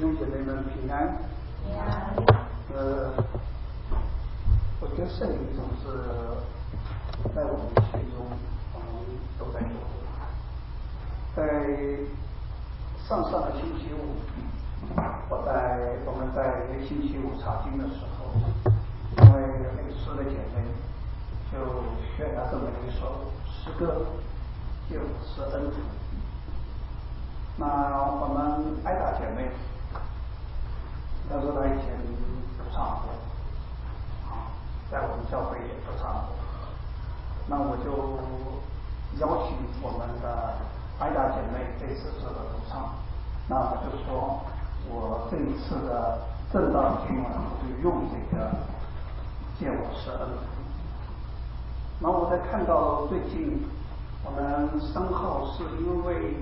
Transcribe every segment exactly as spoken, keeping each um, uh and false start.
兄姐妹们平安。 平安。 呃，我觉得圣灵总是在我们心中，我们都在做。在上上个星期五，我在我们在星期五查经的时候，因为领诗的姐妹就选了这么一首诗歌，就是恩福。那我们艾达姐妹，她说她以前不唱过，啊，在我们教会也不唱过。那我就邀请我们的艾达姐妹这次做的主唱，那我就说我这一次的正道经文我就用这个借我是恩福。那我在看到最近我们身后是因为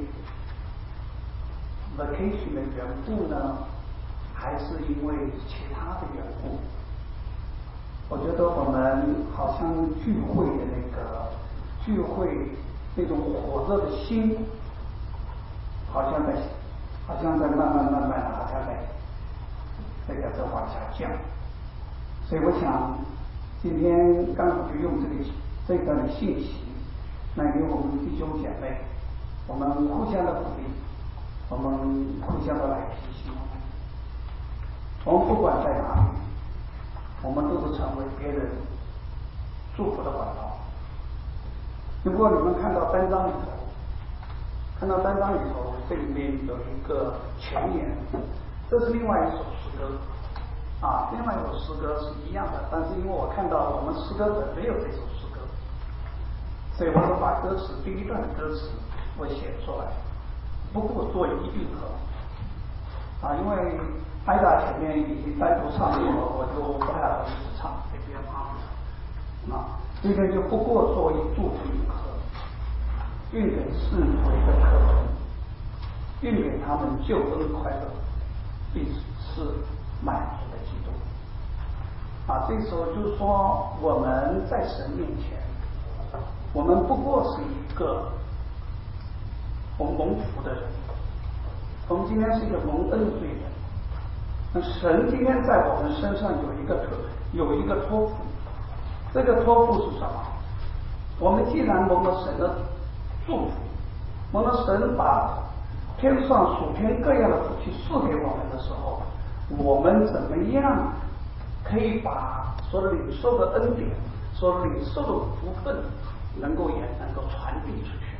vacation 的缘故呢，还是因为其他的缘故？我觉得我们好像聚会的那个聚会那种火热的心，好像在好像在慢慢慢慢的好像在这个在往下降。所以我想今天刚好就用这个这段的信息来给我们弟兄姐妹，我们互相的鼓励，我们互相的来提醒，我们不管在哪里，我们都是成为别人祝福的管道。如果你们看到单章里头，看到单章里头，这里面有一个前言，这是另外一首诗歌啊，另外一首诗歌是一样的，但是因为我看到我们诗歌本没有这首诗歌，所以我就把歌词第一段的歌词我写出来。不过做一并合啊，因为艾达前面已经单独唱过了，我就不太好意思唱这边啊。啊，这边就不过做一祝福一合，愿给世徒的可能，愿给他们救恩快乐，必是满足的基督。啊，这时候就是说我们在神面前，我们不过是一个我们蒙福的人，我们今天是一个蒙恩的罪人。那神今天在我们身上有一个特有一个托付，这个托付是什么？我们既然蒙了神的祝福，蒙了神把天上属天各样的福气赐给我们的时候，我们怎么样可以把所领受的恩典、所领受的福分，能够也能够传递出去？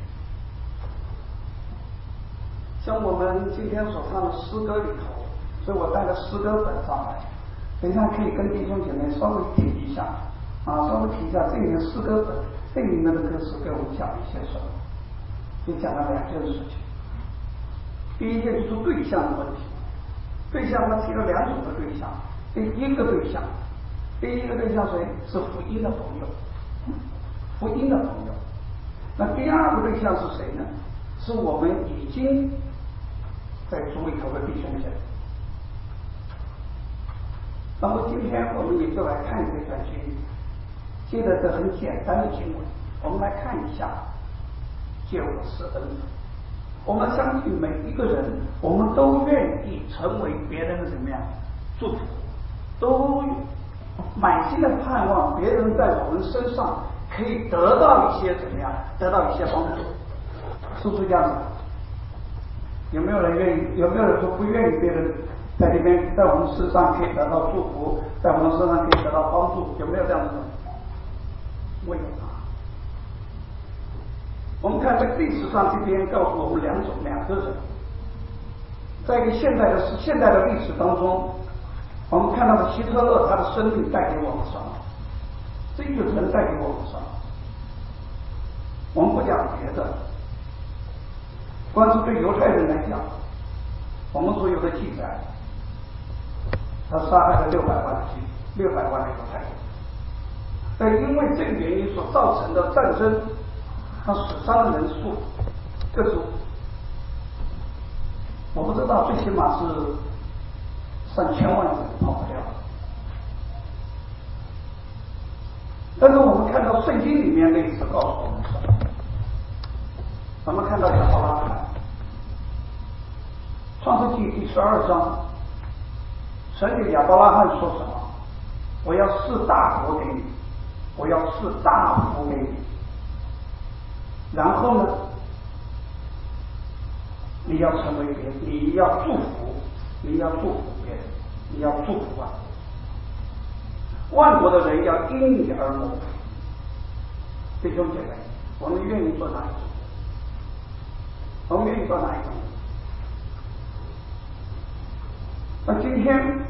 像我们今天所唱的诗歌里头，所以我带了诗歌本上来，等一下可以跟弟兄姐妹稍微提一下啊，稍微提一下这里面诗歌本这里面的歌词给我们讲一些什么，就讲了两件事情。第一件就是对象的问题，对象它提了两种的对象，第一个对象，第一个对象谁？是福音的朋友，福音的朋友。那第二个对象是谁呢？是我们已经在主里头的弟兄姐妹。那么今天我们也就来看这段经文，借着这很简单的经文，我们来看一下借我是恩。我们相信每一个人，我们都愿意成为别人的怎么样祝福，都满心的盼望别人在我们身上可以得到一些怎么样，得到一些帮助，是不是这样子？有没有人愿意？有没有人说不愿意别人在这边在我们身上可以得到祝福，在我们身上可以得到帮助？有没有这样子的？我有啊。我们看这个历史上这边告诉我们两种两个人，在一个现代的现代的历史当中，我们看到的希特勒他的生命带给我们什么？这个人带给我们什么？我们不讲别的，光是对犹太人来讲，我们所有的记载，他杀害了六百万的六百万的犹太人。但因为这个原因所造成的战争，他死伤的人数，个数，我不知道，最起码是上千万人跑不掉。但是我们看到圣经里面那一次告诉我们什么？我们看到亚伯拉罕，创世纪第十二章神给亚伯拉罕说什么？我要赐大国给你，我要赐大福给你。然后呢，你要成为别人，你要祝福，你要祝福别人，你要祝福万国，万国的人要因你而蒙福。弟兄姐妹，我们愿意做哪一种？我们愿意做哪一种？那今天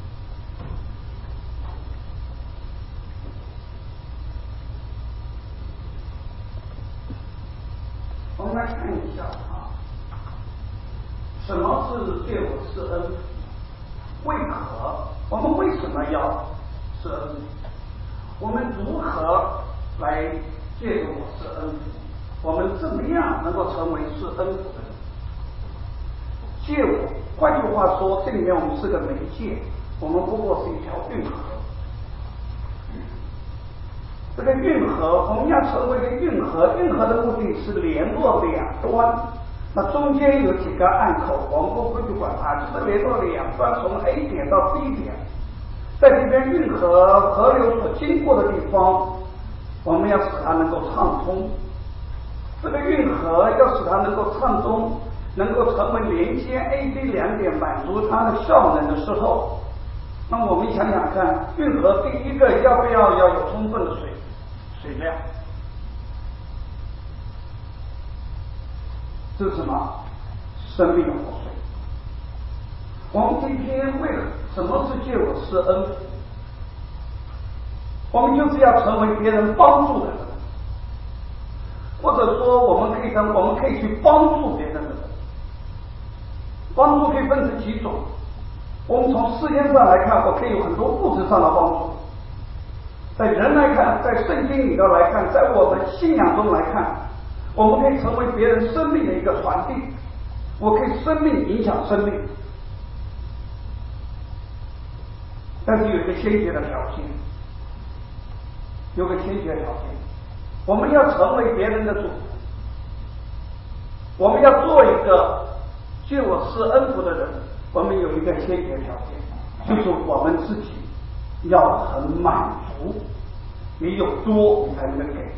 我们来看一下啊，什么是借我施恩？为何我们为什么要施恩？我们如何来借助我施恩？我们怎么样能够成为施恩福的人？借我，换句话说，这里面我们是个媒介，我们不过是一条运河。这个运河，我们要成为一个运河，运河的目的是联络两端。那中间有几个暗口，我们不会去管它，就是联络两端，从 A 点到 B 点。在这边运河河流所经过的地方，我们要使它能够畅通。这个运河要使它能够畅通，能够成为连接 A、B 两点，满足它的效能的时候，那我们想想看，运河第一个要不要要有充分的水水量？这是什么？生命的活水。我们今天为了什么是借我施恩？我们就是要成为别人帮助的人，或者说我们可以跟我们可以去帮助别人的人。帮助可以分成几种。我们从世间上来看，我可以有很多物质上的帮助；在人来看，在圣经里头来看，在我们信仰中来看，我们可以成为别人生命的一个传递。我可以生命影响生命，但是有一个先决的条件，有个先决条件，我们要成为别人的主，我们要做一个借我施恩福的人，我们有一个先决条件，就是我们自己要很满足，你有多你才能给。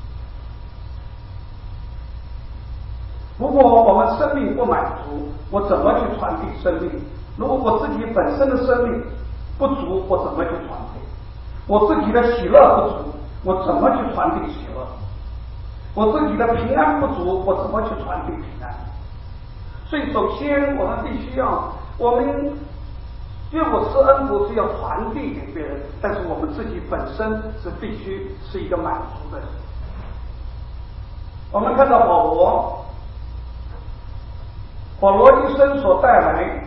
如果我们生命不满足，我怎么去传递生命？如果我自己本身的生命不足，我怎么去传递？我自己的喜乐不足，我怎么去传递喜乐？我自己的平安不足，我怎么去传递平安？所以首先我们必须要，我们因为我施恩福是要传递给别人，但是我们自己本身是必须是一个满足的人。我们看到保罗，保罗一生所带来，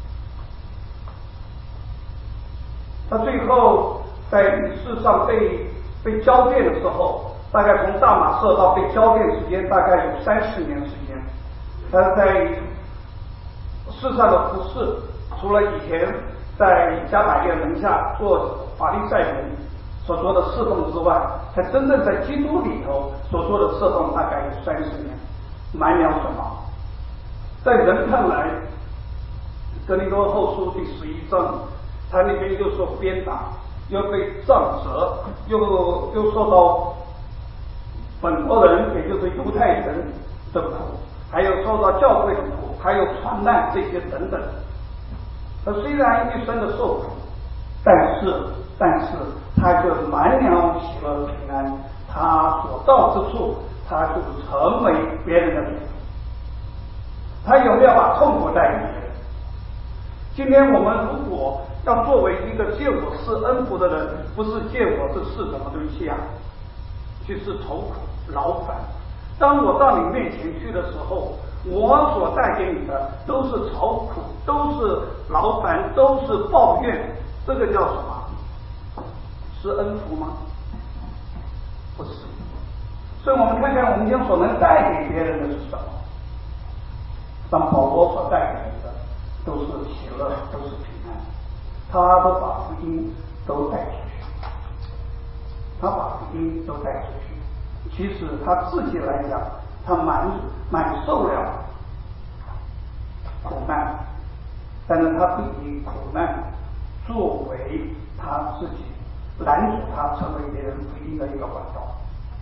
他最后在世上被被交奠的时候，大概从大马色到被交奠时间大概有三十年时间。他在世上的服侍，除了以前在加百列门下做法利赛人所做的侍奉之外，他真正在基督里头所做的侍奉大概有三十年。满了什么？在人看来，哥林多后书第十一章，他那边又受鞭打，又被杖责，又又受到本国人，也就是犹太人的苦，还有受到教会的苦，还有传难这些等等。他虽然一生的受苦，但是但是他就满了喜乐平安，他所到之处，他就成为别人的主。他有没有把痛苦带给别人？今天我们如果要作为一个借我施恩福的人，不是借我是是什么东西啊？就是愁苦劳烦。当我到你面前去的时候，我所带给你的都是愁苦，都是劳烦，都是抱怨。这个叫什么？是恩福吗？不是。所以我们看看我们今天所能带给别人的是什么？当保罗所带给人的都是喜乐，都是平安，他都把福音都带出去，他把福音都带出去。其实他自己来讲，他满满受了苦难，但是他比苦难作为他自己拦阻他成为别人福音的一个管道。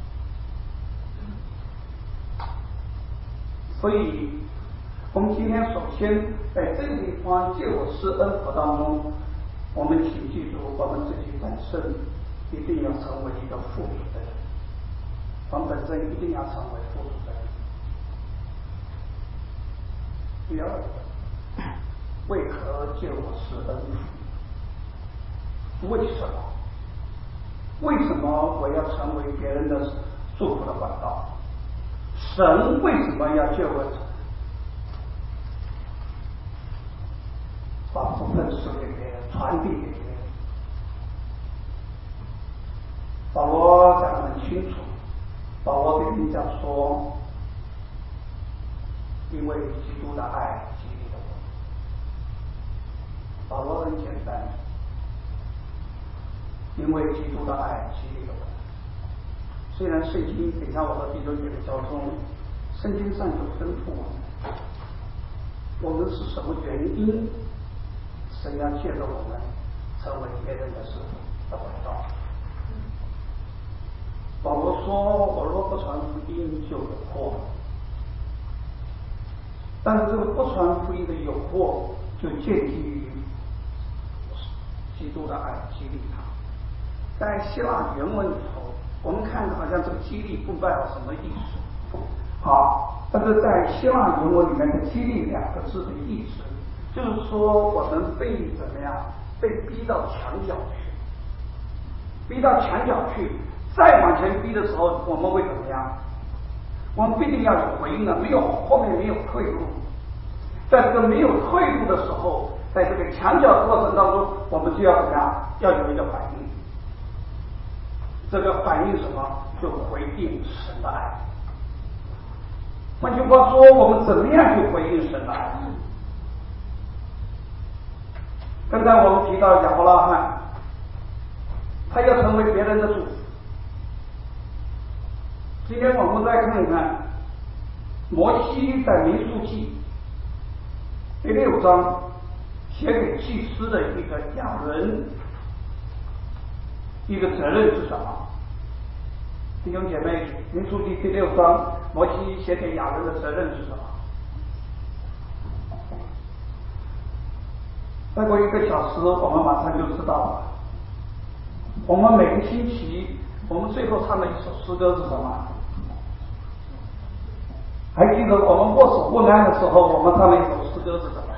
所以我们今天首先在这个地方借我施恩福当中，我们请记住，我们自己本身一定要成为一个富足的人，我们本身一定要成为富足的人。第二个，为何借我施恩福？为什么？为什么我要成为别人的祝福的管道？神为什么要借我把福分赐给别人，传递给别人？保罗讲得很清楚，保罗跟你讲说，因为基督的爱激励了我。保罗很简单，因为基督的爱激励了我。虽然圣经给下我和弟兄姐妹交通，圣经上有吩咐我们，我们是什么原因，神要借着我们成为别人的使徒的管道。保罗说，我若不传福音就有祸，但是这个不传福音的有祸就建基于基督的爱激励他。在希腊原文里头，我们看好像这个激励不代表什么意思，好，但是在希腊原文里面的激励两个字的意思，就是说我们被怎么样，被逼到墙角去，逼到墙角去，再往前逼的时候，我们会怎么样？我们必定要有回应的，没有后面没有退路。在这个没有退路的时候，在这个墙角的过程当中，我们就要怎么样？要有一个反应。这个反应什么？就回应神的爱。换句话说，我们怎么样去回应神的爱？刚才我们提到亚伯拉罕，他要成为别人的祝福。今天我们再看一看摩西在民数记第六章写给祭司的一个亚伦一个责任是什么？弟兄姐妹，民数记第六章摩西写给亚伦的责任是什么？再过一个小时我们马上就知道了。我们每个星期我们最后唱的一首诗歌是什么？还记得我们握手问安的时候，我们唱的一首诗歌是什么？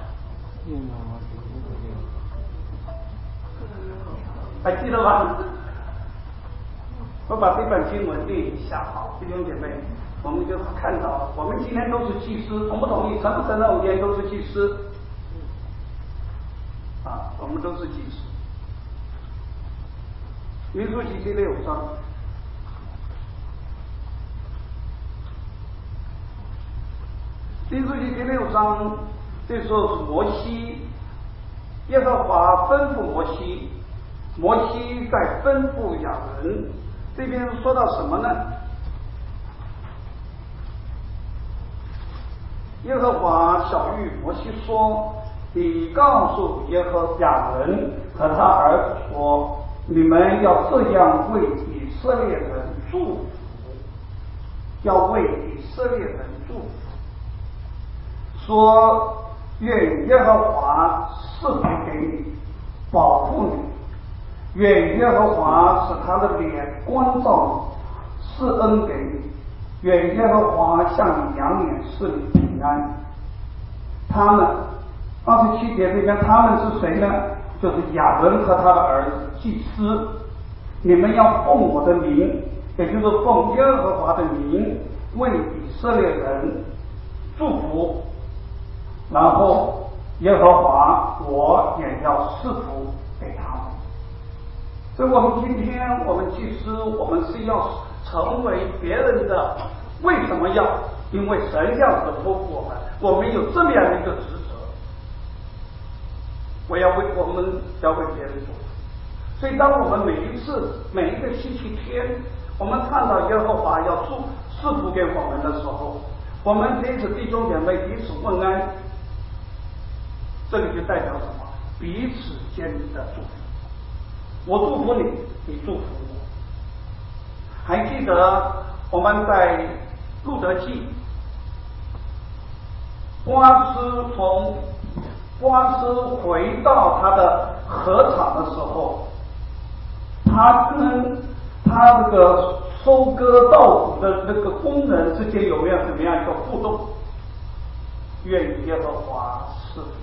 还记得吗？我把这段经文念一下，好，弟兄姐妹，我们就看到，我们今天都是祭司，同不同意？承不承认我们今天都是祭司？啊，我们都是祭司。民数记第六章。民数记第六章，这时候是摩西，耶和华吩咐摩西，摩西在吩咐亚伦。这边说到什么呢？耶和华晓谕摩西说：“你告诉耶和亚伦和他儿子说，你们要这样为以色列人祝福，要为以色列人祝福。说愿耶和华赐福给你，保护你；愿耶和华使他的脸光照你，赐恩给你；愿耶和华向你扬脸，赐你平安。”他们二十七节这边，他们是谁呢？就是亚伦和他的儿子祭司。你们要奉我的名，也就是奉耶和华的名，为以色列人祝福。然后耶和华我也要赐福给他们。所以我们今天我们祭司，我们是要成为别人的，为什么要？因为神这样子托付我们，我们有这么样的一个职责，我要为我们要为别人祝福。所以当我们每一次每一个星期天，我们看到耶和华要祝赐福给我们的时候，我们彼此弟兄姐妹彼此问安，这里就代表什么？ 彼此间的祝福。我祝福你，你祝福我。还记得我们在路德记，波阿斯从波阿斯回到他的禾场的时候，他跟他这个收割稻谷的那个工人之间有没有怎么样一个互动？愿耶和华赐福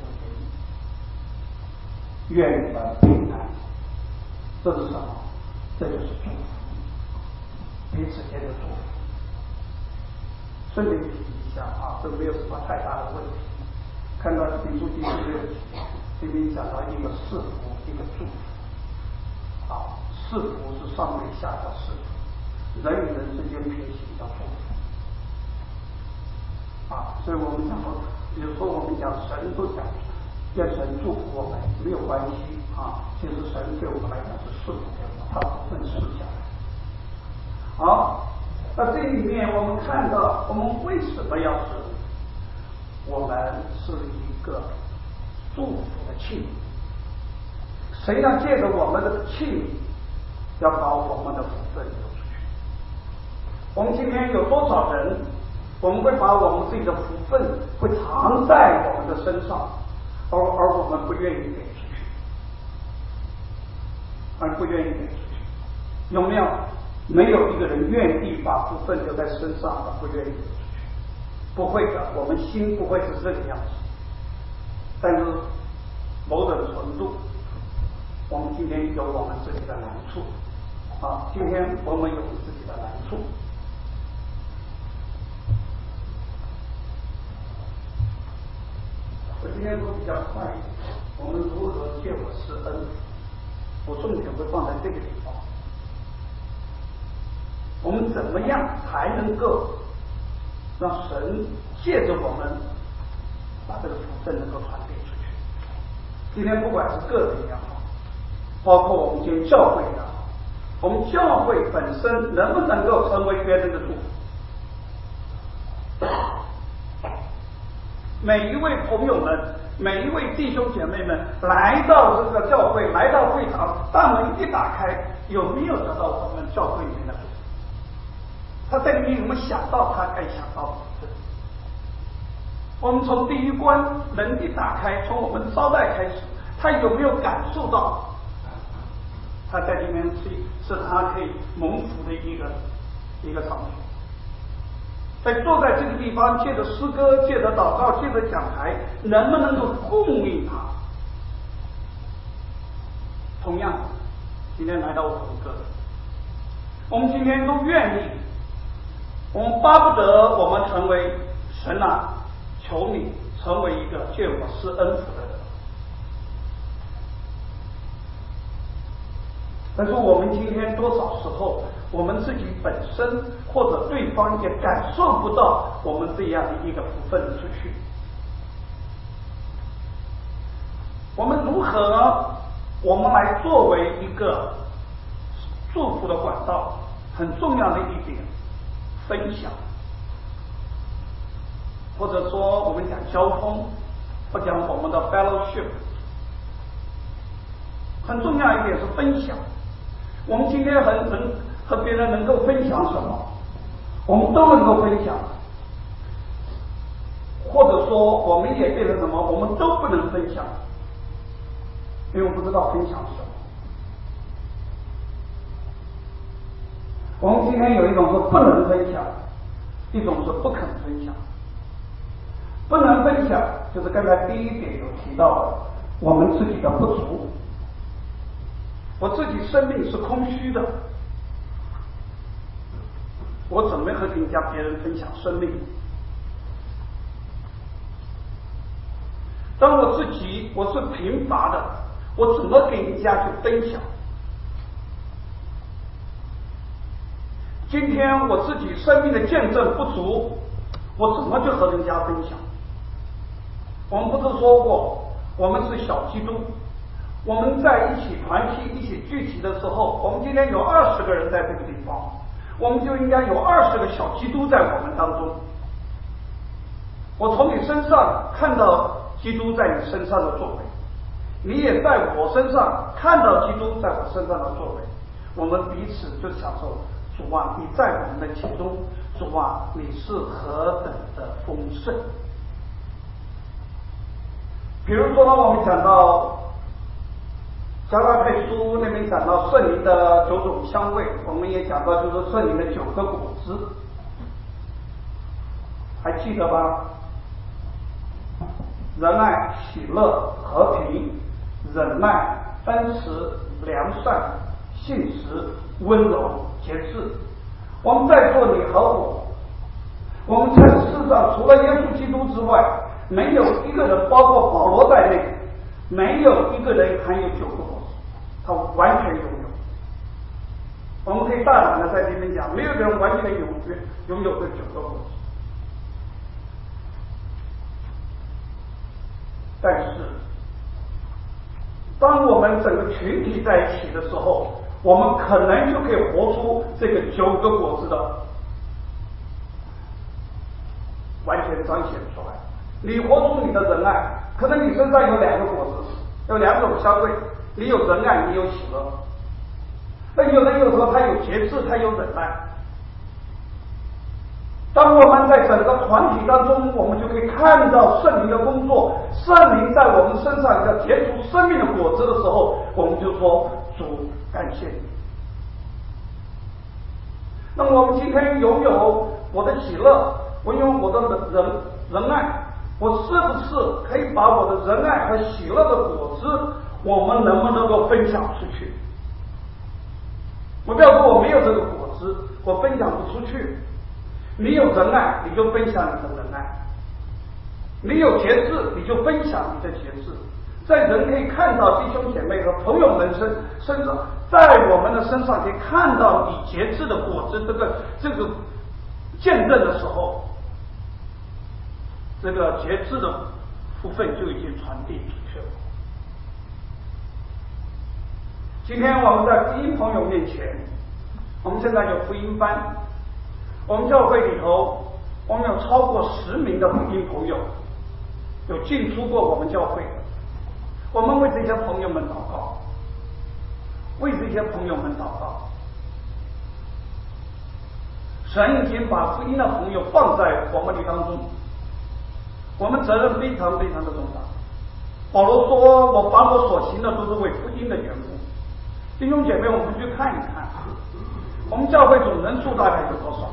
给你，愿你们平安。这是什么？这就是祝福，彼此间的祝福。顺便提一下啊，这没有什么太大的问题。看到民数记第六集，这边讲到一个赐福，一个祝福。啊，赐福是上对下的赐福，人与人之间平行的祝福。啊，所以我们讲说，比如说我们讲神都讲，愿神祝福我们没有关系啊。其实神对我们来讲是赐福给我们，他不分赐下来。好，那这里面我们看到，我们为什么要是我们是一个祝福的器皿？谁要借着我们的器皿，要把我们的福分流出去？我们今天有多少人？我们会把我们自己的福分会藏在我们的身上，而而我们不愿意给出去，而不愿意给出去，有没有？没有一个人愿意把福分留在身上，而不愿意给出去。不会的，我们心不会是这个样子。但是某种程度，我们今天有我们自己的难处啊，今天我们有自己的难处。我今天说比较快一点，我们如何借我施恩？我重点会放在这个地方。我们怎么样才能够让神借着我们把这个福分能够传递出去？今天不管是个人也好，包括我们今天教会也好，我们教会本身能不能够成为别人的祝福？每一位朋友们，每一位弟兄姐妹们来到这个教会，来到会堂，大门一打开，有没有得到我们教会里面的祝福？他在里面有没有想到他该想到的？我们从第一关门一打开，从我们招待开始，他有没有感受到他在里面是是他可以蒙福的一个一个场所？在坐在这个地方，借着诗歌，借着祷告，借着讲台，能不能够供应他？同样，今天来到我们个人，我们今天都愿意，我们巴不得我们成为神啊，求你成为一个借我施恩福的人。但是我们今天多少时候，我们自己本身或者对方也感受不到我们这样的一个福分出去。我们如何我们来作为一个祝福的管道？很重要的一点，分享，或者说我们讲交通，或讲我们的 fellowship， 很重要一点是分享。我们今天很能和别人能够分享什么？我们都能够分享，或者说我们也变成什么？我们都不能分享，因为我们不知道分享什么。我们今天有一种是不能分享，一种是不肯分享。不能分享就是刚才第一点有提到的，我们自己的不足。我自己生命是空虚的，我怎么和人家别人分享生命？当我自己我是贫乏的，我怎么给人家去分享？今天我自己生命的见证不足，我怎么去和人家分享？我们不是说过，我们是小基督。我们在一起团契、一起聚集的时候，我们今天有二十个人在这个地方，我们就应该有二十个小基督在我们当中。我从你身上看到基督在你身上的作为， 你也在我身上看到基督在我身上的作为，我们彼此就享受主啊，你在我们的其中，主啊，你是何等的丰盛。比如说我们讲到加拉太书那边讲到圣灵的九种香味，我们也讲到就是圣灵的九个果子，还记得吧？仁爱、喜乐、和平、忍耐、恩慈、良善、信实、温柔、节制。我们在座你和我，我们在世上除了耶稣基督之外，没有一个人，包括保罗在内，没有一个人含有九个果子，他完全拥有。我们可以大胆的在这边讲，没有人完全拥有拥有这九个果子。但是当我们整个群体在一起的时候，我们可能就可以活出这个九个果子的完全彰显出来。你活出你的仁爱，可能你身上有两个果子，有两种香味，你有仁爱，你有喜乐。那有人有时候他有节制，他有忍耐。当我们在整个团体当中，我们就可以看到圣灵的工作，圣灵在我们身上要结出生命的果子的时候，我们就说主感谢你。那么我们今天拥有我的喜乐，我拥有我的仁仁爱，我是不是可以把我的仁爱和喜乐的果子，我们能不能够分享出去？我不要说我没有这个果子，我分享不出去。你有仁爱，你就分享你的仁爱；你有节制，你就分享你的节制。在人可以看到弟兄姐妹和朋友们身身上，在我们的身上可以看到你节制的果子，这个这个见证的时候，这个节制的福分就已经传递出去了。今天我们在福音朋友面前，我们现在有福音班。我们教会里头，我们有超过十名的福音朋友，有进出过我们教会的。我们为这些朋友们祷告，为这些朋友们祷告。神已经把福音的朋友放在我们的当中，我们责任非常非常的重大。保罗说：“我凡我所行的都是为福音的缘故。”弟兄姐妹，我们去看一看，我们教会总人数大概有多少？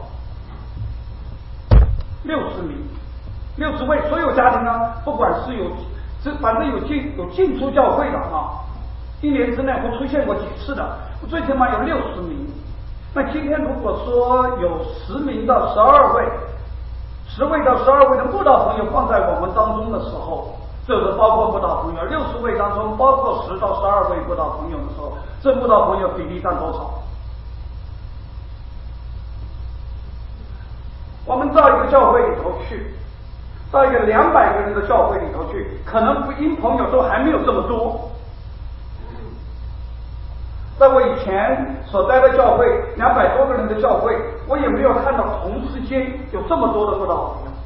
六十名，六十位，所有家庭呢，不管是有，这反正有进有进出教会的啊，一年之内会出现过几次的，最起码有六十名。那今天如果说有十名到十二位，十位到十二位的慕道朋友放在我们当中的时候，这个包括慕道朋友，六十位当中包括十到十二位慕道朋友的时候，这慕道朋友比例占多少？我们到一个教会里头去，到一个两百个人的教会里头去，可能福音朋友都还没有这么多。在我以前所待的教会，两百多个人的教会，我也没有看到同时间有这么多的慕道朋友。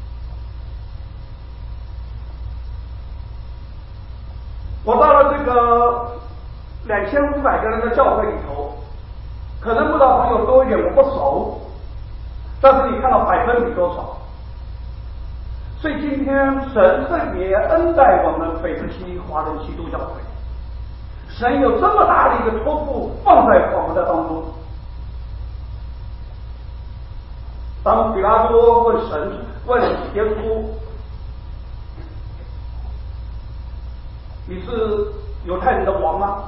我到了这个两千五百个人的教会里头，可能慕道朋友多一点，我不熟。但是你看到百分比多少？所以今天神特别恩待我们北之西华人基督教会，神有这么大的一个托付放在我们的当中。当比拉多问神问耶稣：“你是犹太人的王吗？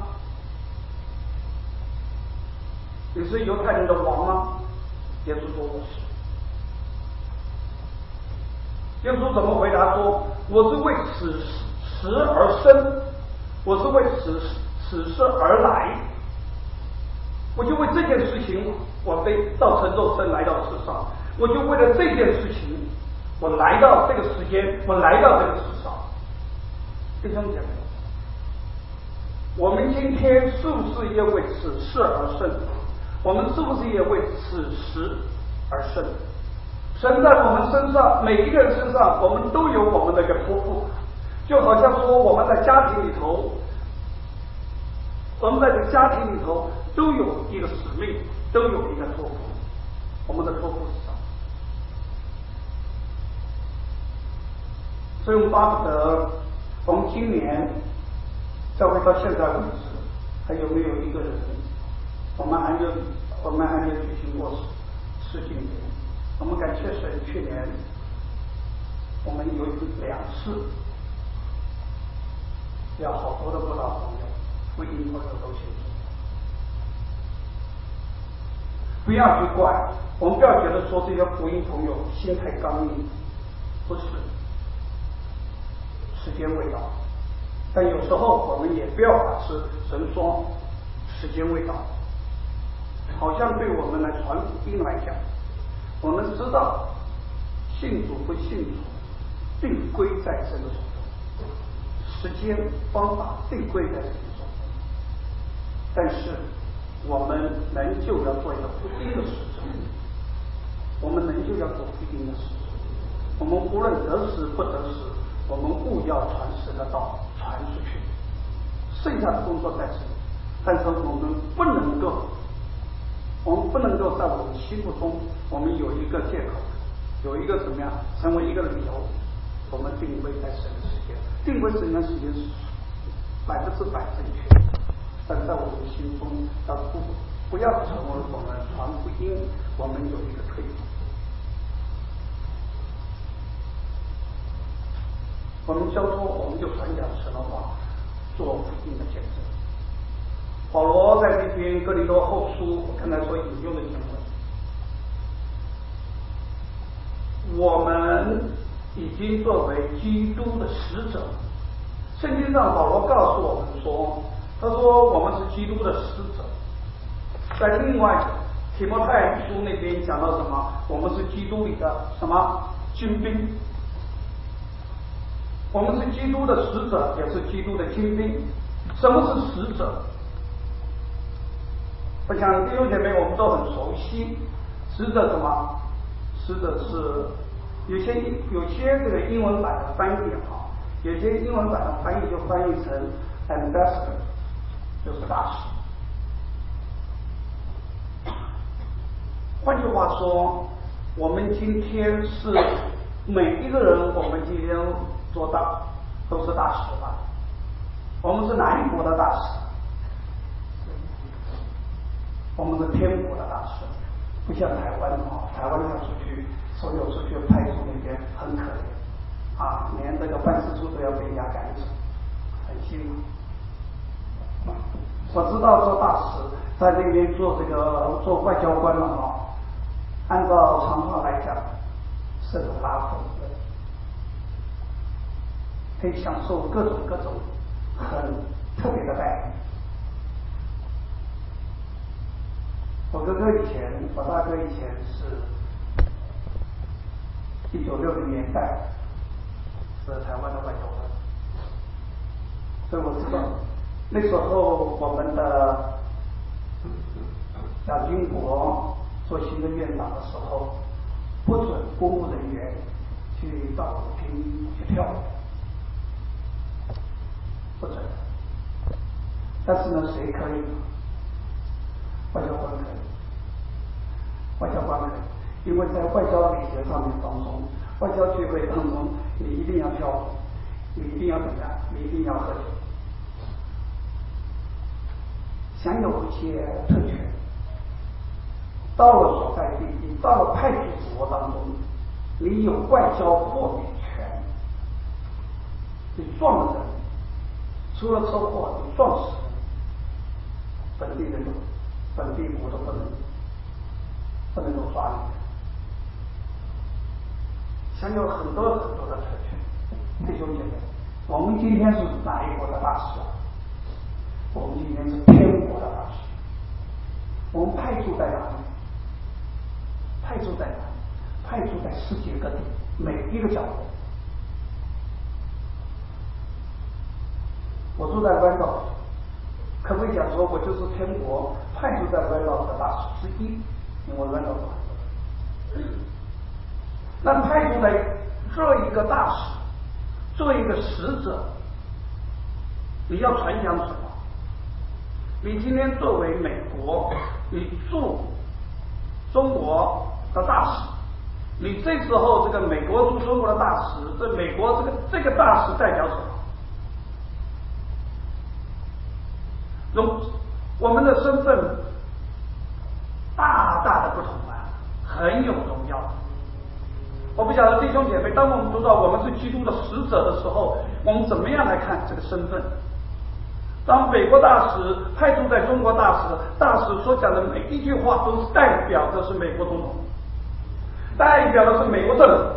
你是犹太人的王吗？”耶稣说：“我是。”耶稣怎么回答说：“我是为此时而生，我是为此此事而来。我就为这件事情，我被道成肉身来到世上，我就为了这件事情，我来到这个时间，我来到这个世上。”弟兄姐妹，我们今天是不是也为此事而生？我们是不是也为此时而生？神在我们身上，每一个人身上，我们都有我们的一个托付。 就好像说我们在家庭里头，我们在这个家庭里头都有一个使命，都有一个托付。我们的托付是什么？所以我们巴不得从今年再回到现在为止，还有没有一个人，我们还没有我们还没有举行过世纪年。我们感谢神，去年我们有两次，有好多的不老朋友、福音朋友都信主。不要去怪，我们不要觉得说这些福音朋友心态刚硬，不是，时间未到。但有时候我们也不要把是神说时间未到，好像对我们来传福音来讲，我们知道信主不信主定归在神的手中，时间方法定归在神的手中，但是我们仍旧要做一个福音的使者，我们仍旧要做福音的使者，我们无论得时不得时，我们务要传神的道传出去，剩下的工作在这里，但是我们不能够我们不能够在我们心目中我们有一个借口，有一个怎么样成为一个理由，我们定位在神的时间，定位神的时间是百分之百正确，但在我们心中要不不要成为我们传福音我们有一个退步。我们交托，我们就传讲神的话，做福音的见证。保罗在这篇哥林多后书，我刚才所引用的经文，我们已经作为基督的使者。圣经上保罗告诉我们说，他说我们是基督的使者。在另外提摩太书那边讲到什么？我们是基督里的什么军兵？我们是基督的使者，也是基督的精兵。什么是使者？我想弟兄姐妹我们都很熟悉，使者什么？使者是有些有些这个英文版的翻译哈，有些英文版的翻译就翻译成 ambassador， 就是大使。换句话说，我们今天是每一个人，我们今天做大都是大使吧？我们是哪一国的大使？我们是天国的大使，不像台湾啊，台湾要出去，所有出去派驻那边很可怜啊，连这个办事处都要被人家赶走，很辛苦。我知道做大使在那边做这个做外交官了啊，按照常话来讲，是个拉风的，可以享受各种各种很特别的待遇。我哥哥以前，我大哥以前是一九六零年代是台湾的外交官，所以我知道那时候我们的蒋经国做行政院长的时候，不准公务人员去到舞厅去跳舞，不准。但是呢，谁可以？外交官可以，外交官可以，因为在外交礼节上面当中，外交聚会当中，你一定要跳舞，你一定要怎么样？你一定要喝酒，享有一些特权。到了所在地，你到了派出所当中，你有外交豁免权。你撞了人，出了车祸，你撞死人，本地人本地国都不能不能够抓你，享有很多很多的特权。弟兄姐妹，我们今天是哪一国的大使啊？我们今天是天国的大使。我们派驻在哪里？派驻在哪里？派驻在世界各地每一个角落。我住在关岛，可不可以讲说我就是天国派驻在关岛的大使之一？因为关岛不很多。那派驻在这一个大使作为一个使者，你要传讲什么？你今天作为美国，你驻中国的大使，你这时候这个美国驻中国的大使，这美国这个这个大使代表什么？荣，我们的身份大大的不同啊，很有荣耀。我不晓得弟兄姐妹，当我们读到我们是基督的使者的时候，我们怎么样来看这个身份？当美国大使派驻在中国大使，大使所讲的每一句话都是代表的是美国总统，代表的是美国政府。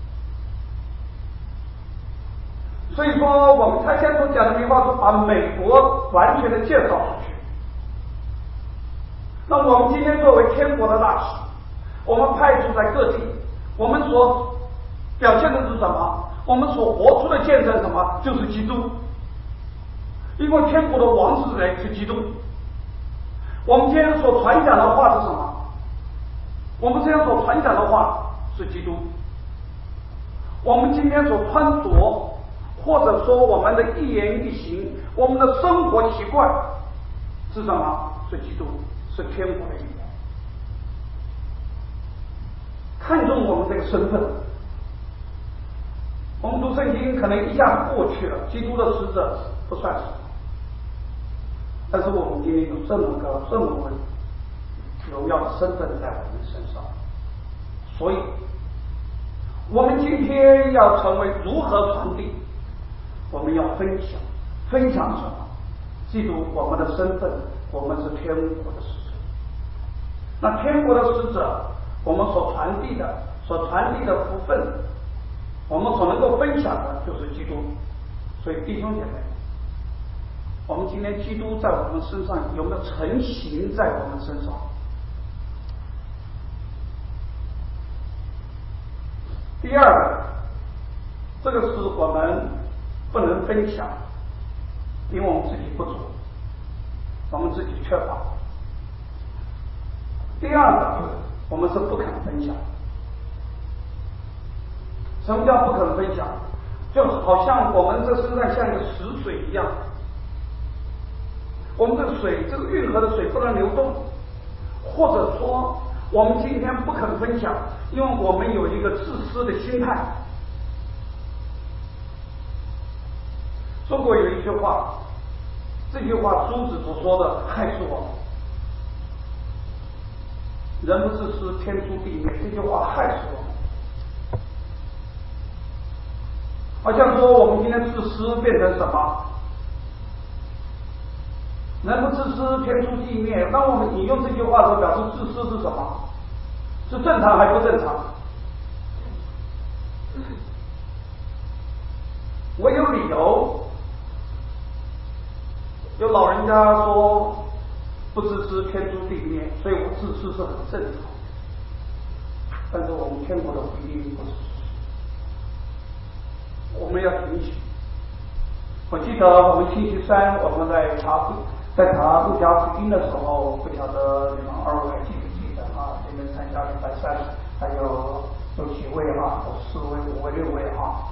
所以说，我们他现在所讲的这句话是把美国完全的介绍出去。那我们今天作为天国的大使，我们派驻在各地，我们所表现的是什么？我们所活出的见证什么？就是基督。因为天国的王是谁？是基督。我们今天所传讲的话是什么？我们今天所传讲的话是基督。我们今天所穿着，或者说我们的一言一行，我们的生活习惯是什么？是基督，是天国的一员。看重我们这个身份，我们读圣经可能一下子过去了，基督的使者不算什么。但是我们今天有这么个这么荣耀的身份在我们身上，所以我们今天要成为如何传递？我们要分享，分享什么？记住我们的身份，我们是天国的使者。那天国的使者，我们所传递的、所传递的福分，我们所能够分享的就是基督。所以弟兄姐妹，我们今天基督在我们身上有没有成型在我们身上？第二个，这个是我们不能分享，因为我们自己不足，我们自己缺乏。第二个，我们是不肯分享。什么叫不肯分享？就好像我们这身上像一个死水一样，我们这个水，这个运河的水不能流动，或者说我们今天不肯分享，因为我们有一个自私的心态。中国有一句话，这句话朱子所说的害死我们，人不自私天诛地灭，这句话害死我们。好像说我们今天自私变成什么？人不自私天诛地灭。当我们引用这句话的时候，表示自私是什么？是正常还不正常？我有理由。有老人家说不自私天诛地灭，所以我自私是很正常。但是我们天国的福音不是，我们要警醒。我记得我们星期三我们在查在查路加福音的时候，不晓得你们二位还记不记得啊？今天参加礼拜三还有有几位哈，有四位、五位、六位哈。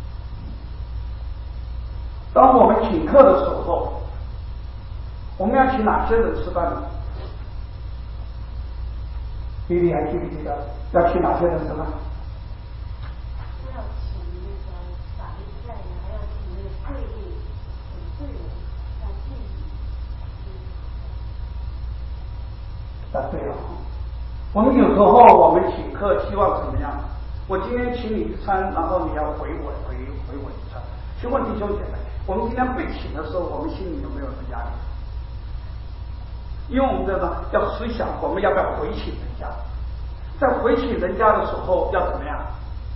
当我们请客的时候，我们要请哪些人吃饭呢？丽丽还记不记得要请哪些人吃饭？ 要请那个法利赛人，还要请那个税吏、税人，要敬礼。 啊，对了，我们有时候我们请客希望怎么样？我今天请你一餐，然后你要回我回回我一餐。请问弟兄姐妹，我们今天被请的时候，我们心里有没有什么压力？因为我们这个要思想，我们要不要回请人家？在回请人家的时候要怎么样？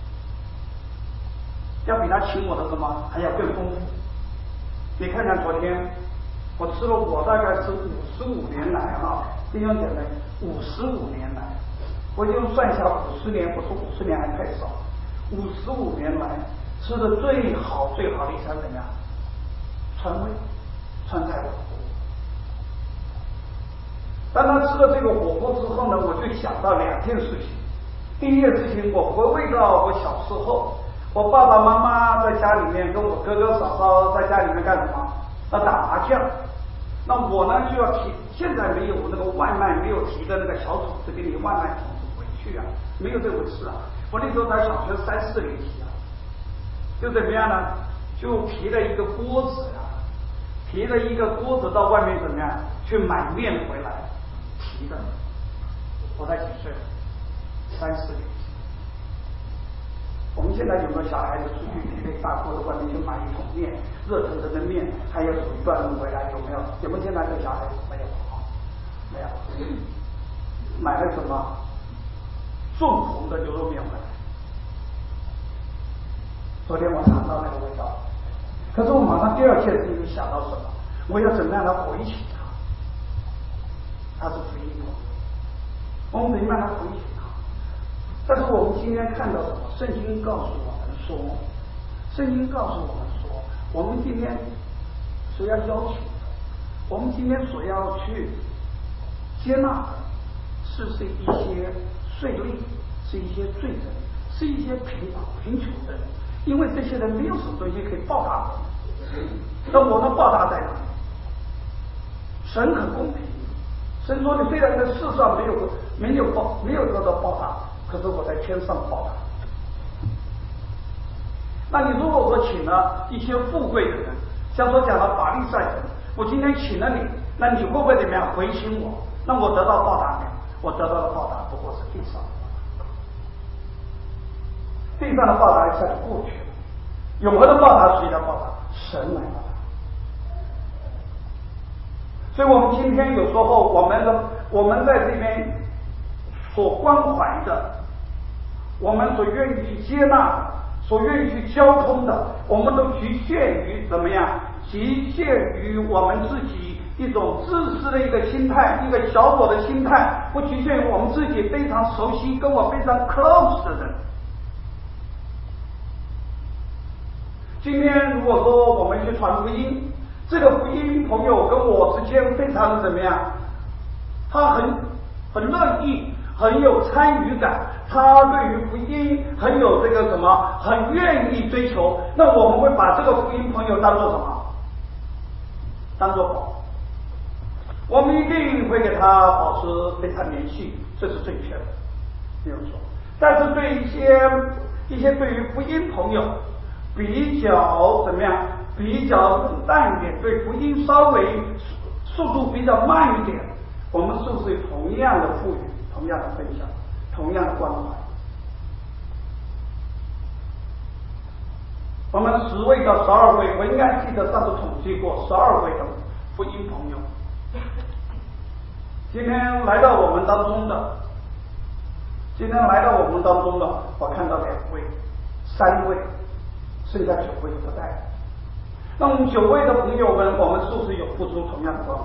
要比他请我的什么还要更丰富。你看看昨天我吃了，我大概是五十五年来哈，弟兄姐妹，五十五年来，我就算一下五十年，我说五十年还太少，五十五年来吃的最好最好的一餐怎么样？川味川菜火锅。当他吃了这个火锅之后呢，我就想到两件事情。第一件事情，我回味到我小时候， 我爸爸妈妈在家里面，跟我哥哥嫂嫂在家里面干什么？要打麻将。那我呢就要提，现在没有那个外卖没有提的那个小桶子给你外卖桶子回去啊，没有这回事啊。我那时候在小学三四年级啊，就怎么样呢？就提了一个锅子啊，提了一个锅子到外面怎么样去买面回来提的。我才几岁？三四年级。我们现在有没有小孩子出去提了一大锅到外面去买一桶面，热腾腾的面，还要走一段路回来？有没有？有没有现在这小孩子？没有，没有。买了什么重红的牛肉面回来？昨天我尝到那个味道，可是我马上第二件事情想到什么？我要怎么样来回请他？他是福音朋友，我们怎么样来回请他？但是我们今天看到什么？圣经告诉我们说，圣经告诉我们说，我们今天所要邀请的，我们今天所要去接纳的，是是一些税吏，是一些罪人，是一些贫苦贫穷的人，因为这些人没有什么东西可以报答我们。那我的报答在哪里？神很公平，神说你虽然在世上没有没有报没有得到报答，可是我在天上报答。那你如果说请了一些富贵的人，像说讲了法利赛人，我今天请了你，那你会不会怎么样回请我？那我得到报答没有？我得到的报答不过是地上的报答，地上的报答一下就过去了，永恒的报答谁来报答？神来报答。所以我们今天有时候我们的我们在这边所关怀的，我们所愿意去接纳的，所愿意去交通的，我们都局限于怎么样？局限于我们自己一种自私的一个心态，一个小我的心态，不局限于我们自己非常熟悉、跟我非常 close 的人。今天如果说我们去传福音，这个福音朋友跟我之间非常的怎么样？他很很乐意，很有参与感，他对于福音很有这个什么，很愿意追求。那我们会把这个福音朋友当做什么？当做宝，我们一定会给他保持非常联系，这是正确的，没有错。但是对一些一些对于福音朋友比较怎么样？比较冷淡一点，对福音稍微速度比较慢一点，我们是不是同样的赋予、同样的分享、同样的关怀？我们十位到十二位，我应该记得上次统计过十二位的福音朋友，今天来到我们当中的，今天来到我们当中的，我看到两位、三位，剩下九位就不在了。那我们九位的朋友们，我们是不是有付出同样的关怀？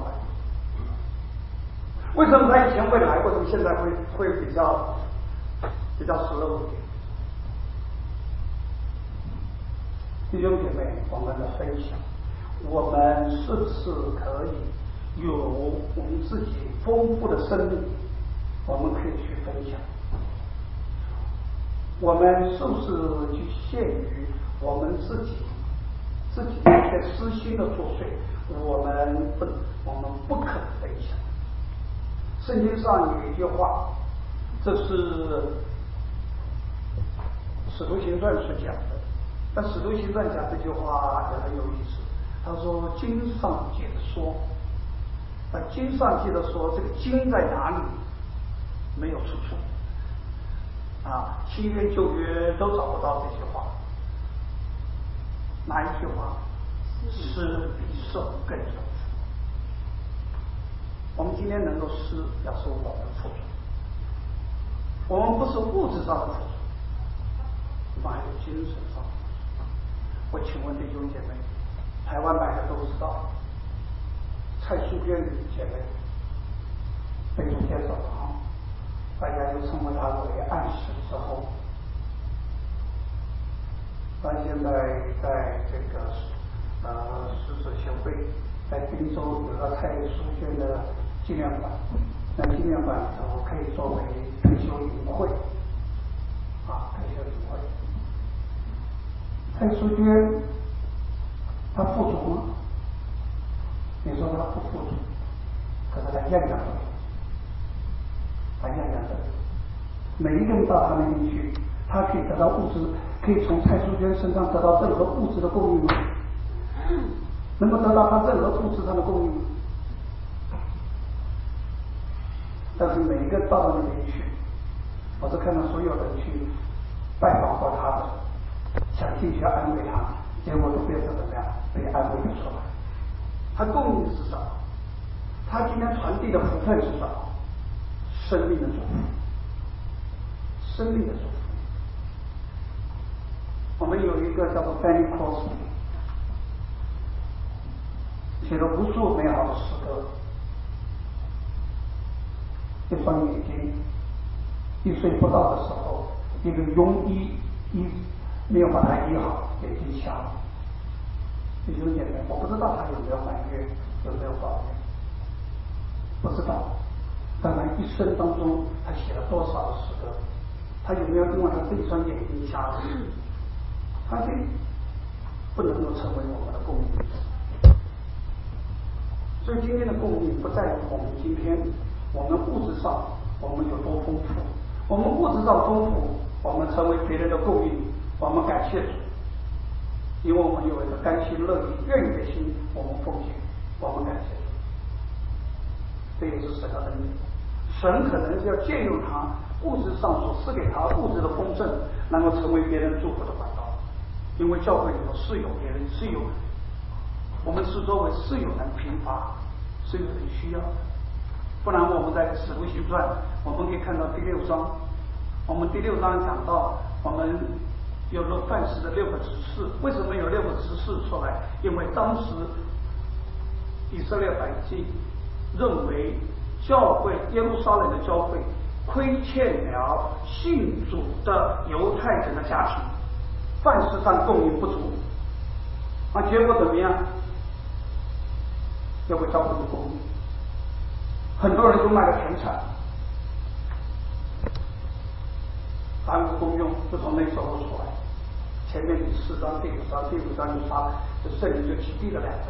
为什么他以前会来，为什么现在会会比较比较 slow 一点？弟兄姐妹，我们的分享，我们是不是可以有我们自己丰富的生命，我们可以去分享？我们是不是去限于我们自己？自己的一些私心的作祟，我们不，我们不可分享。圣经上有一句话，这是使徒行传所讲的。但使徒行传讲这句话也很有意思。他说：“经上记的说，那经上记的说，这个经在哪里？没有出处。啊，新约旧约都找不到这些话。”哪一句话？施比受更有福。我们今天能够施，要是我们付出，我们不是物质上的付出，我们还有精神上的付出。我请问弟兄姐妹，台湾来的都知道，蔡淑娟姐妹被主接手了，大家就称为她为暗示之后。他现在在这个呃使者协会在滨州有个蔡淑娟的纪念馆，那纪念馆里头可以作为退休营会啊，退休营会。 蔡淑娟她富足吗？你说她不富足，可是她样样都有，她样样都有。每一个人到他那边去，他可以得到物质，可以从蔡淑娟身上得到任何物质的供应吗？能够得到他任何物质上的供应吗？但是每一个到那边去，我是看到所有人去拜访过他的，想进去安慰他，结果都变成怎么样？被安慰的出来。他供应是什么？他今天传递的福分是什么？生命的祝福，生命的祝福。我们有一个叫做 Fanny Crosby， 写了无数美好的诗歌。一双眼睛，一岁不到的时候，一个庸医医没有把他医好，眼睛瞎了。弟兄姐妹，我不知道他有没有埋怨，有没有抱怨，不知道。但他一生当中，他写了多少的诗歌？他有没有因为他这一双眼睛瞎了，他就不能够成为我们的供应？所以今天的供应不在于我们今天我们物质上我们有多丰富，我们物质上丰富，我们成为别人的供应，我们感谢主，因为我们有一个甘心乐意愿意的心，我们奉献，我们感谢主，这也是神的恩典。神可能是要借用他物质上所赐给他物质的丰盛，能够成为别人祝福的管道。因为教会里头是有别人是有我们是周围是有人贫乏，是有人需要的。不然我们在使徒行传我们可以看到第六章，我们第六章讲到我们有了范式的六个执事。为什么有六个执事出来？因为当时以色列百姓认为教会耶路撒冷的教会亏欠了信主的犹太人的家庭，饭食上供应不足，啊，结果怎么样？结果教会不供应，很多人就卖了田产，凡无公用，就从那时候出来。前面第四章、第五章、第五章就杀，就圣灵就击毙了两人。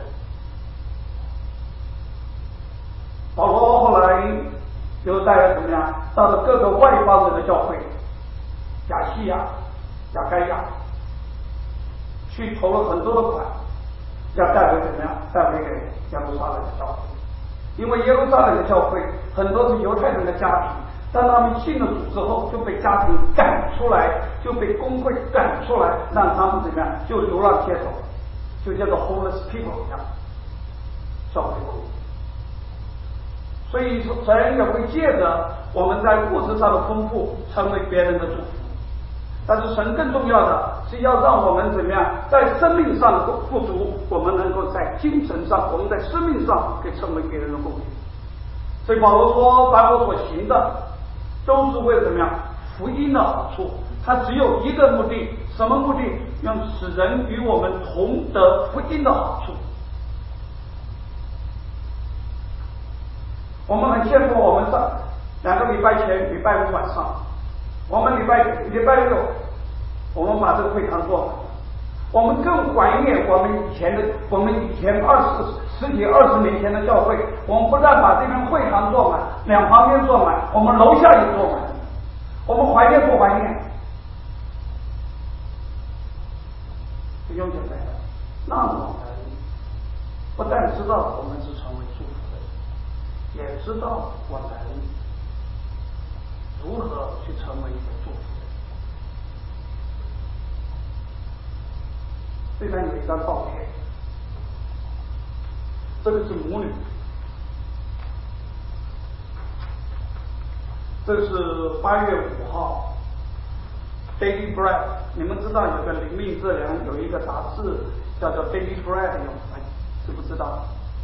保罗后来又带来怎么样？到了各个外邦人的教会，亚细亚、亚该亚，去投了很多的款，要带回怎么样？带回给耶路撒冷的教会。因为耶路撒冷的教会很多是犹太人的家庭，当他们信了主之后，就被家庭赶出来，就被公会赶出来，让他们怎么样？就流浪街头，就叫做 homeless people 一样，教会供应。所以神也会借着我们在物质上的丰富，成为别人的祝福。但是神更重要的是要让我们怎么样，在生命上的富足，我们能够在精神上，我们在生命上可以成为别人的供应。所以保罗说，凡我所行的，都是为了怎么样？福音的好处。他只有一个目的，什么目的？让使人与我们同得福音的好处。我们很羡慕我们上两个礼拜前，礼拜五晚上，我们礼拜礼拜六，我们把这个会堂做好。我们更怀念我们以前的，我们以前二十十几二十年前的教会。我们不但把这边会堂做满，两旁边做满，我们楼下也做满。我们怀念不怀念？弟兄姐妹，让我们不但知道我们是成为祝福的人，也知道我们如何去成为一个祝福的人。这边有一张照片，这个是母女，这是八月五号 Daily Bread。 你们知道有个灵命治疗有一个杂志叫做 Daily Bread， 有知不知道？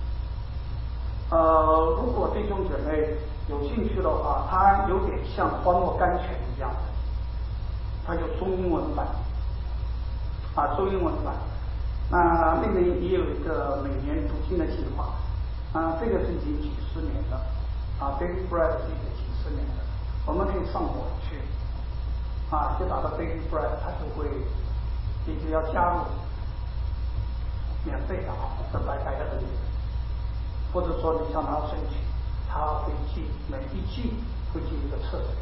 呃，如果弟兄姐妹有兴趣的话，它有点像荒漠甘泉一样的，它有中英文版啊，中英文版。那那边也有一个每年读经的计划啊，这个是已经几十年了啊 ，Daily Bread 已经几十年了，我们可以上网去啊，就打到 Daily Bread， 它就会你只要加入免费的啊，是白白的恩典，或者说你向他申请，他会寄每一季会寄一个册子给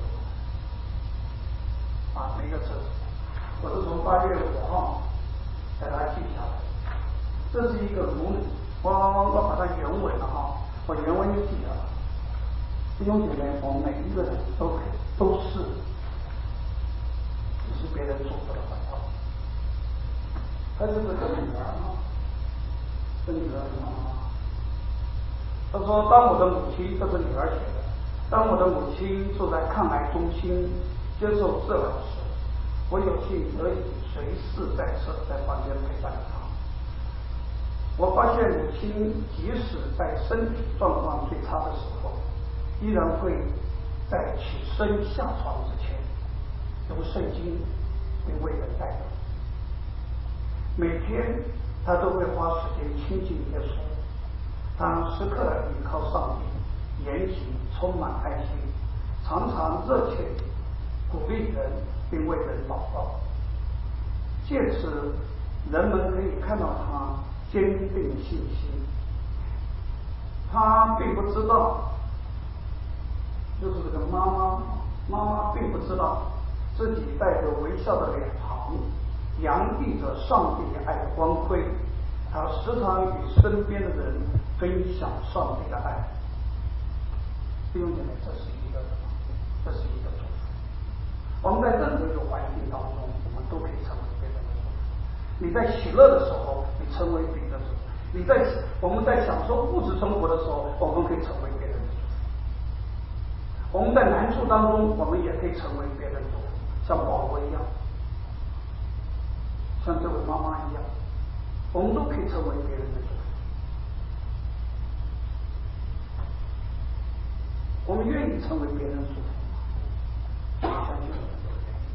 我们啊，每个册子，我是从八月五号给他记下来。这是一个如，我我把它原文了哈，我原文就记下了。弟兄姐妹，我们每一个人都都是，只是别人祝福的管道。他就是个女儿啊，这女儿什么？他说：“当我的母亲，这是女儿写的。当我的母亲住在抗癌中心接受治疗时，我有幸得以随侍在侧，在旁边陪伴她。我发现母亲即使在身体状况最差的时候，依然会在起身下床之前读圣经并为人代祷。每天他都会花时间亲近耶稣，他时刻倚靠上帝，言行充满爱心，常常热切鼓励人并为人祷告。借此人们可以看到他坚定信心。他并不知道，就是这个妈妈，妈妈并不知道自己带着微笑的脸庞，洋溢着上帝爱的光辉。他时常与身边的人分享上帝的爱。弟兄姐妹，这是一个什么？这是一个祝福。我们在任何一个环境当中，我们都可以成为别人的祝福。你在喜乐的时候，你成为别人的祝福；你在我们在享受物质生活的时候，我们可以成为别人的祝福；我们在难处当中，我们也可以成为别人的祝福，像保罗一样，像这位妈妈一样，我们都可以成为别人的祝福。我们愿意成为别人的祝福吗？我相信我们都愿意。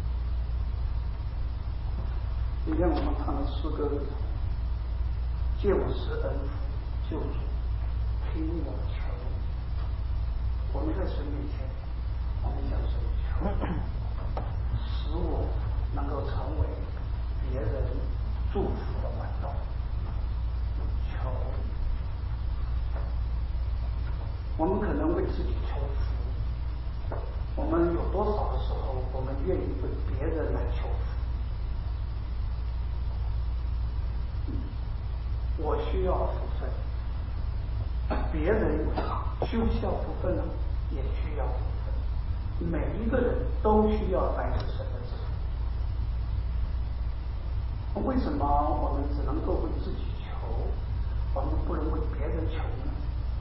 今天我们唱的诗歌里头，借我施恩福，救主听我求。我们在神面前，我们向神求，使我能够成为别人祝福的管道。求，我们可能为自己求福，我们有多少的时候，我们愿意为别人来求福？我需要福分，别人需不需要福分呢？也需要福分。每一个人都需要来自神的祝福。为什么我们只能够为自己求，我们不能为别人求呢？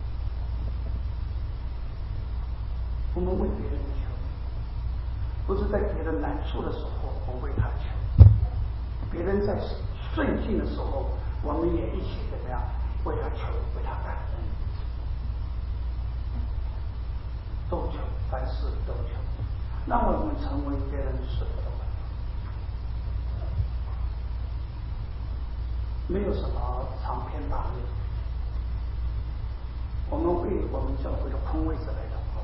我们为别人求，不是在别人难处的时候我为他求，别人在顺境的时候，我们也一起怎么样为他求，为他感恩，都求，凡事都求，让我们成为别人师傅的管道。没有什么长篇大论，我们为我们教会的空位者来祷告。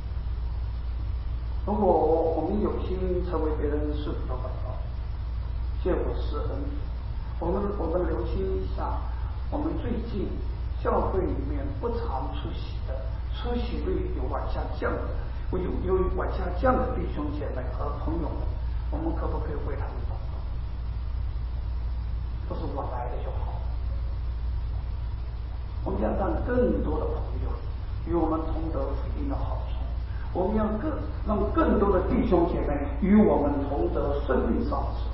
如果我们有心成为别人师傅的管道，借我施恩，我们我们留心一下，我们最近教会里面不常出席的，出席率有往下降的，有有往下降的弟兄姐妹和朋友们，我们可不可以为他们祷告？不是我来的就好，我们要让更多的朋友与我们同得福音的好处，我们要更让更多的弟兄姐妹与我们同得生命上的祝福。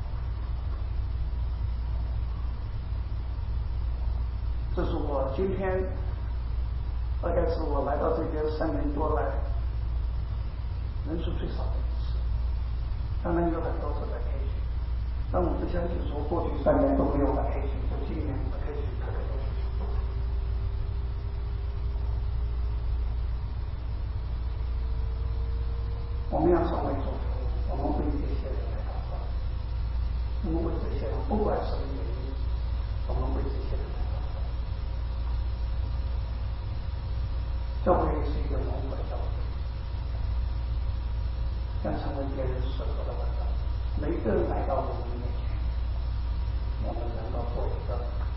这是我今天大概是我来到这边三年多来人数最少的一次，当然有很多次在培训，但我不相信说过去三年都没有来培训，就今年的培训特别多。我们要成为祝福，我们为这些人来祷告，我们为这些人，不管什么原因，我们为这些人来祷告。教会是一个蒙福的教会，要成为别人适合的管道。 每一个人来到我们面前，我们能够做一个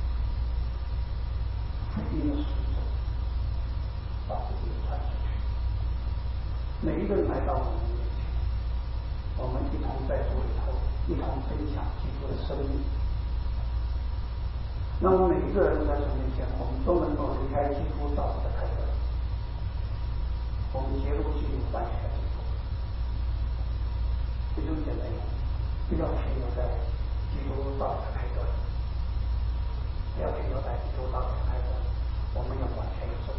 福音的使者，把福音传出去。每一个人来到我们面前，我们一同在主里头一同分享基督的生命。那么每一个人在主面前，我们都能够离开基督道德的开端，我们结入进入完全的基督。弟兄姐妹，不要停留在基督道德的开端，不要停留在基督道德的开端，我们要往前走。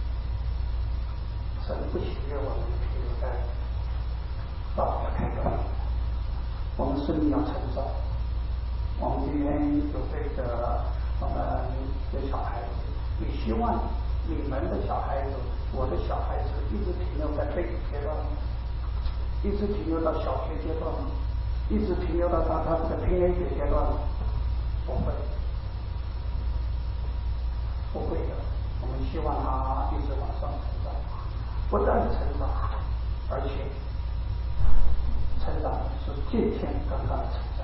神不喜悦我们停留在道德的开端，我们生命要成长。我们今天有这个我们的小孩子，也希望你们的小孩子，我的小孩子一直停留在 baby 阶段，一直停留到小学阶段，一直停留到他他这个 teenage 阶段，不会，不会的。我们希望他一直往上成长，不但成长，而且成长是健健康康的成长。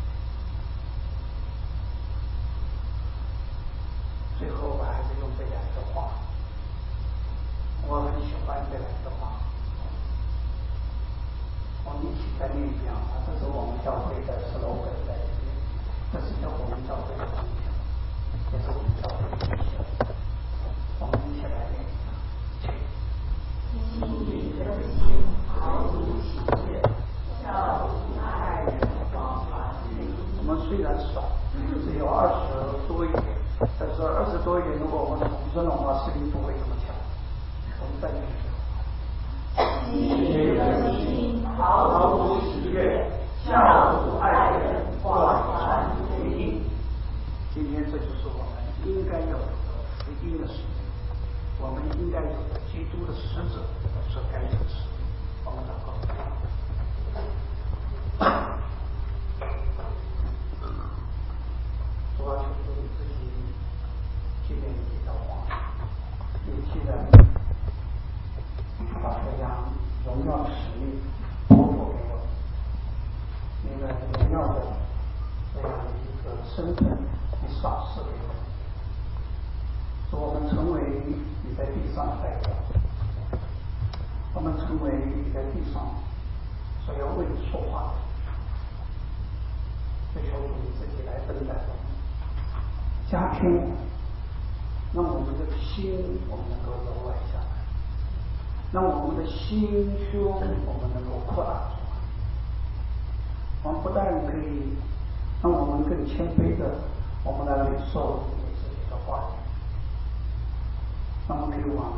最后我还是用这两句话，我很喜欢这两句话，我们一起再念一遍啊！这是我们教会的 slogan 在里面，这是叫我们教会的东西，也是我们教会的东西。我们一起来念，请。 心里的心毫无喜悦，笑无爱人光华之力。 我们虽然少，只有二十多一点。但是二十多一点，如果我们重生的话，声音不会这么强。我们再念一遍。 你的心毫无喜悦，笑无爱人，广传福音。 今天这就是我们应该有的福音的使命，我们应该有的基督的使者所该有的使命。我们祷告。主要求主你自己纪念你的话，你既然把这样荣耀的使命托付给我，你的荣耀的这样的一个身份，你赏赐给我，使我们成为你在地上的代表，我们成为你在地上所要为你说话的，就求主你自己来恩待我们。加添我们，让我们的心我们能够柔软下来，让我们的心胸我们能够扩大出来。我们不但可以让我们更谦卑的，我们来领受你自己的话语，让我们可以往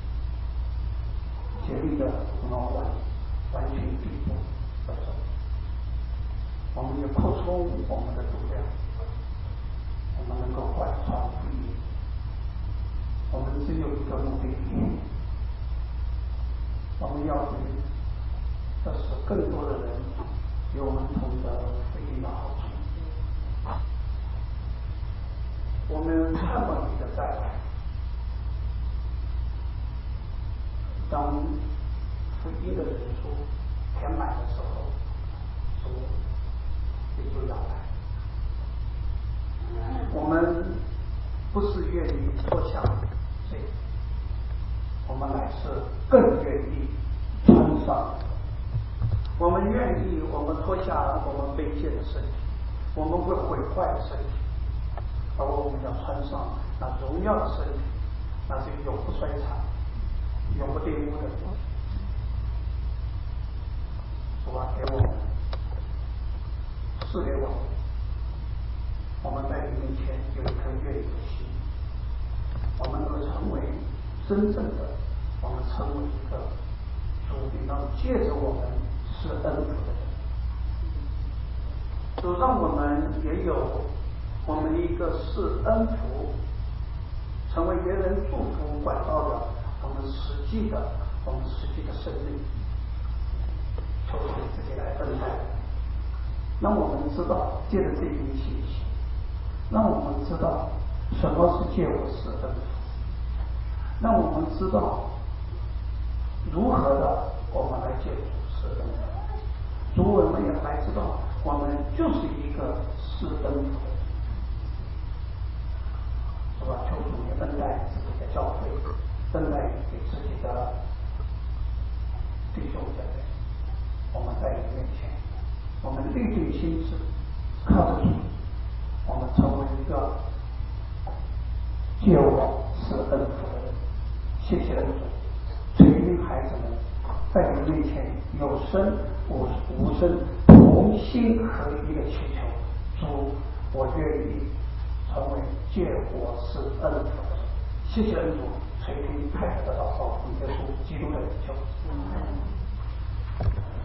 竭力的往完完全地步而走。我们也扩充我们的度量。我们能够贯穿福音，我们只有一个目的，我们要的这是更多的人有我们同得福音的好处。我们盼望你的再来，当福音的人数填满的时候，主也就要来。我们不是愿意脱下这个，我们乃是更愿意穿上。我们愿意，我们脱下我们卑贱的身体，我们会毁坏的身体，而我们要穿上那荣耀的身体，那是永不衰残、永不玷污的。主啊，给我们，赐给我们。我们在你面前有一颗愿意的心，我们能够成为真正的，我们成为一个主你能借着我们施恩福的人。主让我们也有我们一个施恩福，成为别人祝福管道的我们实际的我们实际的生命。求主你自己来恩待，让我们知道借着这一信息。让我们知道什么是借我施恩福，让我们知道如何的我们来借主施恩福， 主我们也来知道，我们就是一个施恩福的，是吧？求主也恩待自己的教会，恩待给自己的弟兄姐妹。我们在你面前，我们立定心志，靠着主，我们成为一个借我施恩福的人。谢谢恩主，垂听孩子们在你面前有声无无声同心合一的祈求。主，我愿意成为借我施恩福的人。谢谢恩主，垂听太太的祷告，奉耶稣基督的名求。